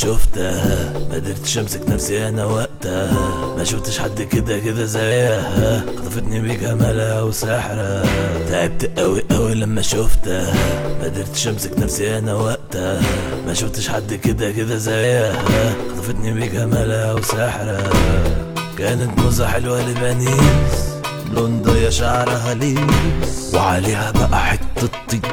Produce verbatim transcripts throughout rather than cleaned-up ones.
شفتها ما قدرتش امسك نفسي انا وقتها، ما شفتش حد كده كده زيها، خطفتني بجمالها وسحرها. تعبت قوي قوي لما شفتها، ما قدرتش امسك نفسي انا وقتها، ما شفتش حد كده كده زيها، خطفتني بجمالها وسحرها. كانت موزة حلوة لبنيس، لون ضيا شعرها ليس، وعليها بقى حتة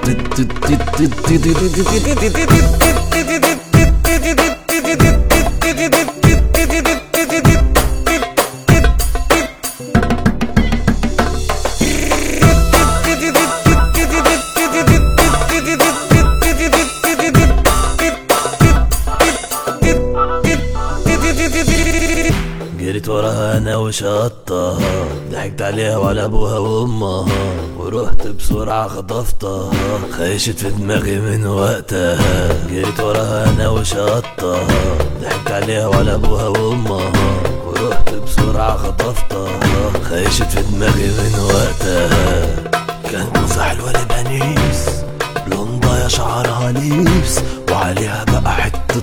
جريت وراها انا وشطها، ضحكت عليها وعلى ابوها وامها، ورحت بسرعة خطفتها، خيشت في دماغي من وقتها. جريت وراها انا وشطها، ضحكت عليها وعلى ابوها وامها، ورحت بسرعة خطفتها، خيشت في دماغي من وقتها. كانت موزة حلوة لبنيس، لون ضايع شعرها ليس، وعليها بقى حتة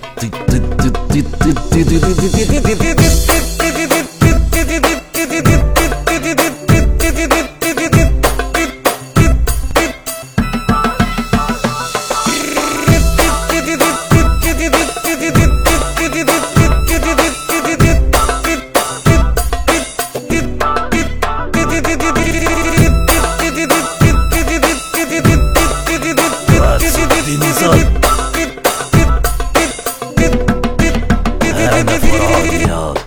أنا فرعون